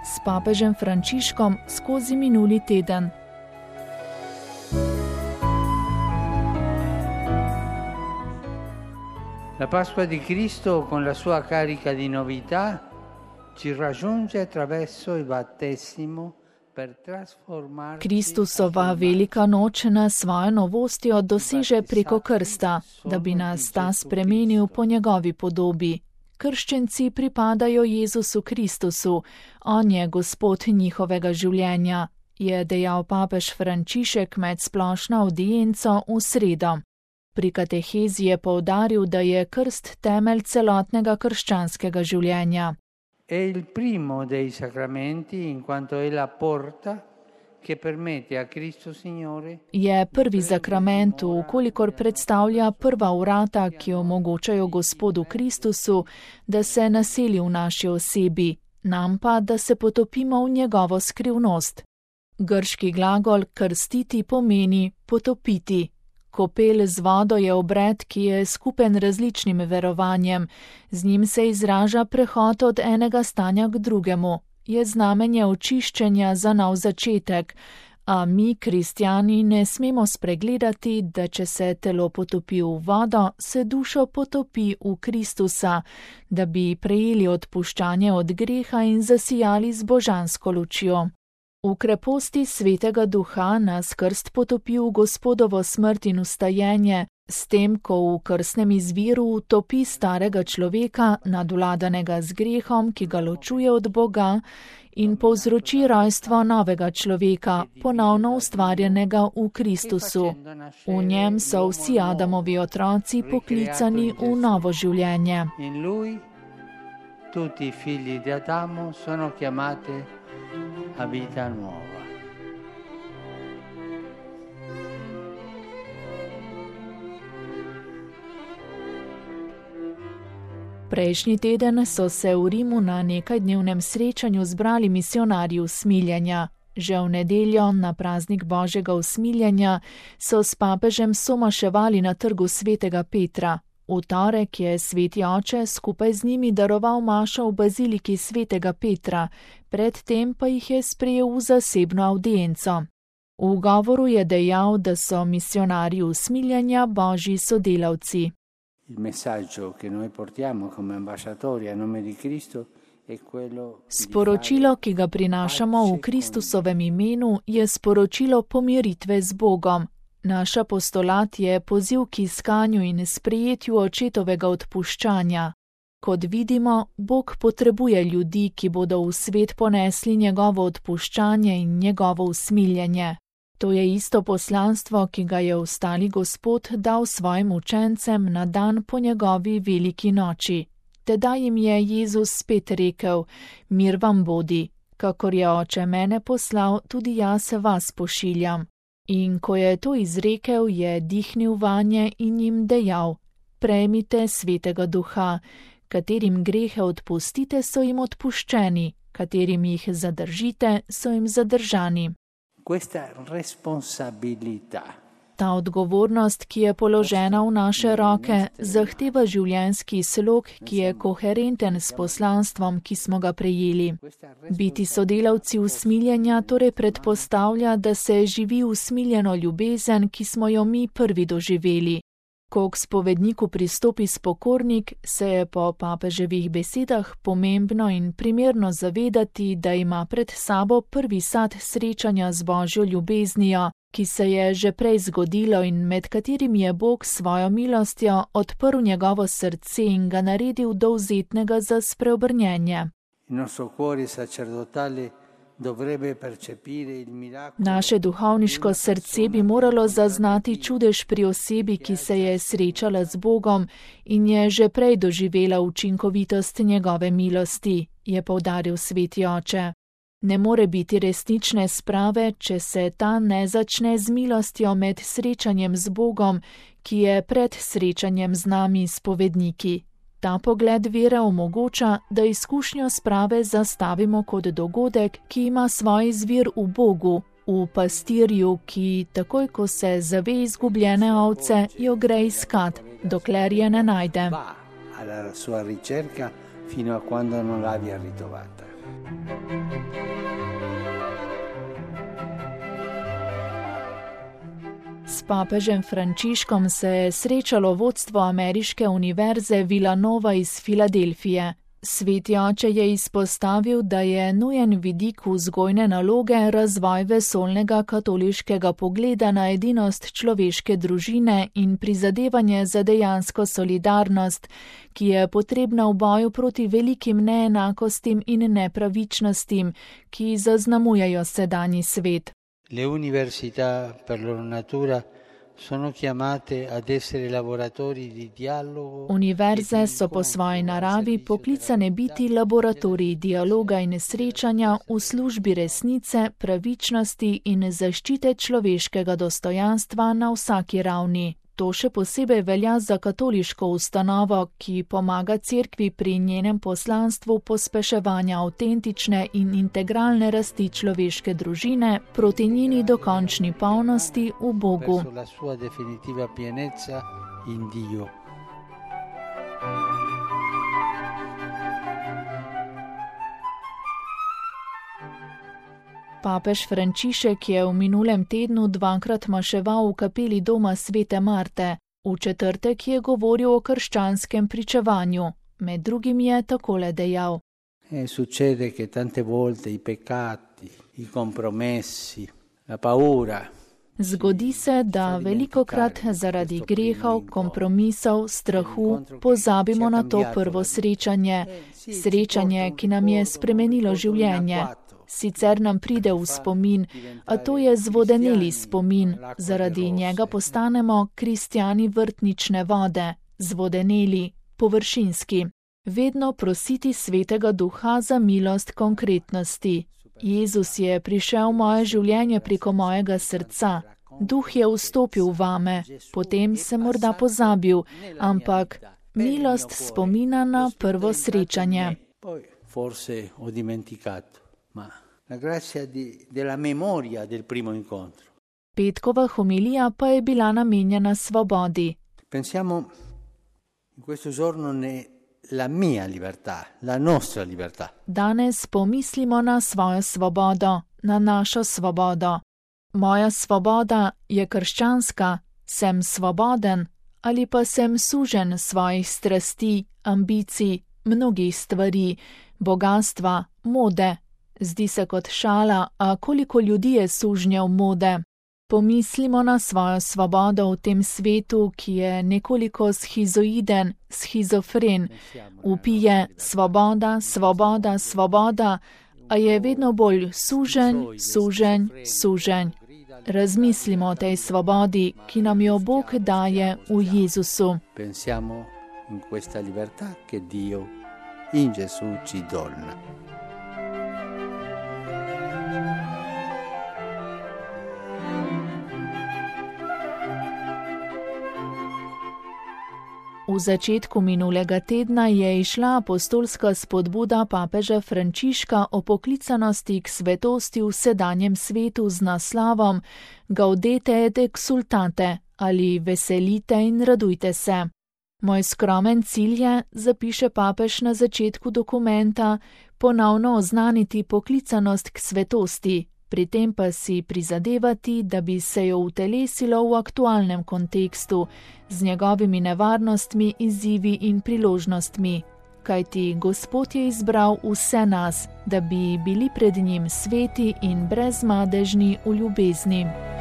s papežem Frančiškom skozi minuli teden. La Pasqua di Cristo con la sua carica di novità ci raggiunge attraverso il battesimo per trasformarci. Kristusova velika noč nas svojo novostjo doseže preko krsta, da bi nas ta spremenil po njegovi podobi. Krščenci pripadajo Jezusu Kristusu, on je Gospod njihovega življenja, je dejal papež Frančišek med splošno avdienco v sredo. Pri katehezi je poudaril, da je krst temelj celotnega krščanskega življenja. È il primo dei sacramenti in quanto è la porta che permette a Cristo Signore. Je prvi zakrament, vkolikor predstavlja prva vrata, ki omogočajo Gospodu Kristusu, da se naseli v naši osebi, nam pa, da se potopimo v njegovo skrivnost. Grški glagol krstiti pomeni potopiti. Kopel z vodo je obred, ki je skupen različnim verovanjem. Z njim se izraža prehod od enega stanja k drugemu. Je znamenje očiščenja za nov začetek. A mi, kristjani, ne smemo spregledati, da če se telo potopi v vodo, se dušo potopi v Kristusa, da bi prejeli odpuščanje od greha in zasijali z božansko lučjo. V kreposti Svetega Duha nas krst potopi v Gospodovo smrt in vstajenje, s tem, ko v krstnem izviru utopi starega človeka, nadvladanega z grehom, ki ga ločuje od Boga, in povzroči rojstvo novega človeka, ponovno ustvarjenega v Kristusu. V njem so vsi Adamovi otroci poklicani v novo življenje. In lui, tutti i figli di Adamo sono chiamati a vita nuova. Prejšnji teden so se v Rimu na nekajdnevnem srečanju zbrali misijonarji usmiljenja. Že v nedeljo, na praznik Božjega usmiljenja, so s papežem somaševali na trgu Svetega Petra. V torek je sveti oče skupaj z njimi daroval mašo v baziliki Svetega Petra, predtem pa jih je sprejel v zasebno avdienco. V govoru je dejal, da so misijonarji usmiljenja Božji sodelavci. Il messaggio che noi portiamo come ambasciatori a nome di Cristo è quello. Sporočilo, ki ga prinašamo v Kristusovem imenu, je sporočilo pomiritve z Bogom. Naš apostolat je poziv k iskanju in sprejetju očetovega odpuščanja. Kot vidimo, Bog potrebuje ljudi, ki bodo v svet ponesli njegovo odpuščanje in njegovo usmiljenje. To je isto poslanstvo, ki ga je ostali Gospod dal svojim učencem na dan po njegovi veliki noči. Tedaj jim je Jezus spet rekel: mir vam bodi, kakor je oče mene poslal, tudi jaz vas pošiljam. In ko je to izrekel, je dihnil vanje in jim dejal: prejmite Svetega Duha, katerim grehe odpustite, so jim odpuščeni, katerim jih zadržite, so jim zadržani. Ta odgovornost, ki je položena v naše roke, zahteva življenjski slog, ki je koherenten s poslanstvom, ki smo ga prejeli. Biti sodelavci usmiljenja torej predpostavlja, da se živi usmiljeno ljubezen, ki smo jo mi prvi doživeli. Ko k spovedniku pristopi spokornik, se je po papeževih besedah pomembno in primerno zavedati, da ima pred sabo prvi sad srečanja z Božjo ljubeznijo, ki se je že prej zgodilo in med katerim je Bog svojo milostjo odprl njegovo srce in ga naredil dovzetnega za spreobrnjenje. Naše duhovniško srce bi moralo zaznati čudež pri osebi, ki se je srečala z Bogom in je že prej doživela učinkovitost njegove milosti, je poudaril sveti oče. Ne more biti resnične sprave, če se ta ne začne z milostjo med srečanjem z Bogom, ki je pred srečanjem z nami spovedniki. Ta pogled vere omogoča, da izkušnjo sprave zastavimo kot dogodek, ki ima svoj izvir v Bogu, v pastirju, ki takoj, ko se zave izgubljene ovce, jo gre iskat, dokler je ne najde. Alla sua ricerca fino a quando non l'abbia ritrovata. papežem Frančiškom se je srečalo vodstvo ameriške univerze Villanova iz Filadelfije. Sveti oče je izpostavil, da je nujen vidik vzgojne naloge razvoj vesoljnega katoliškega pogleda na edinost človeške družine in prizadevanje za dejansko solidarnost, ki je potrebna v boju proti velikim neenakostim in nepravičnostim, ki zaznamujejo sedanji svet. Le università per loro natura sono chiamate ad essere laboratori di dialogo. Univerze so po svoji naravi poklicane biti laboratoriji dialoga in srečanja v službi resnice, pravičnosti in zaščite človeškega dostojanstva na vsaki ravni. To še posebej velja za katoliško ustanovo, ki pomaga cerkvi pri njenem poslanstvu pospeševanja avtentične in integralne rasti človeške družine proti njeni dokončni polnosti v Bogu. Papež Frančišek je v minulem tednu dvakrat maševal v kapeli doma Svete Marte. V četrtek je govoril o krščanskem pričevanju. Med drugim je takole dejal. Succede che tante volte i peccati, i compromessi, la paura. Zgodi se, da velikokrat zaradi grehov, kompromisov, strahu pozabimo na to prvo srečanje. Srečanje, ki nam je spremenilo življenje. Sicer nam pride v spomin, a to je zvodeneli spomin, zaradi njega postanemo kristjani vrtnične vode, zvodeneli, površinski. Vedno prositi Svetega Duha za milost konkretnosti. Jezus je prišel v moje življenje preko mojega srca. Duh je vstopil vame, potem se morda pozabil, ampak milost spomina na prvo srečanje. La grazia della memoria del primo incontro. Petkova homilija pa je bila namenjena svobodi. Pensiamo in questo giorno la mia libertà, la nostra libertà. Danes pomislimo na svojo svobodo, na našo svobodo. Moja svoboda je krščanska, sem svoboden ali pa sem sužen svojih strasti, ambicij, mnogih stvari, bogastva, mode. Zdi se kot šala, a koliko ljudi je sužnjev mode. Pomislimo na svojo svobodo v tem svetu, ki je nekoliko schizoiden, schizofren. Vpije svoboda, svoboda, svoboda, a je vedno bolj suženj, suženj, suženj. Razmislimo o tej svobodi, ki nam jo Bog daje v Jezusu. Pensiamo in questa libertà che Dio in Gesù ci dona. V začetku minulega tedna je išla apostolska spodbuda papeža Frančiška o poklicanosti k svetosti v sedanjem svetu z naslovom Gaudete et exultate ali veselite in radujte se. Moj skromen cilj je, zapiše papež na začetku dokumenta, ponovno oznaniti poklicanost k svetosti, pri tem pa si prizadevati, da bi se jo utelesilo v aktualnem kontekstu, z njegovimi nevarnostmi, izzivi in priložnostmi. Kajti Gospod je izbral vse nas, da bi bili pred njim sveti in brezmadežni v ljubezni.